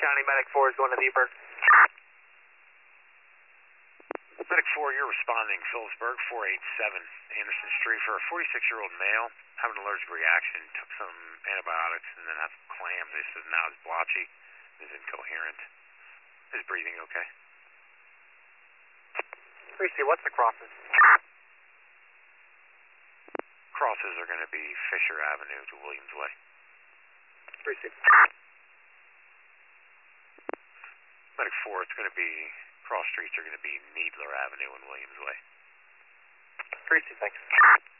County, Medic 4 is going to Heberg. Medic 4, you're responding, Phillipsburg, 487 Anderson Street for a 46-year-old male, having an allergic reaction, took some antibiotics, and then has clams. They said now it's blotchy, is incoherent. Is breathing okay? 3C, what's the crosses? Crosses are going to be Fisher Avenue to Williams Way. 3C. Medic 4, it's going to be, cross streets are going to be Needler Avenue and Williams Way. 3C, thanks.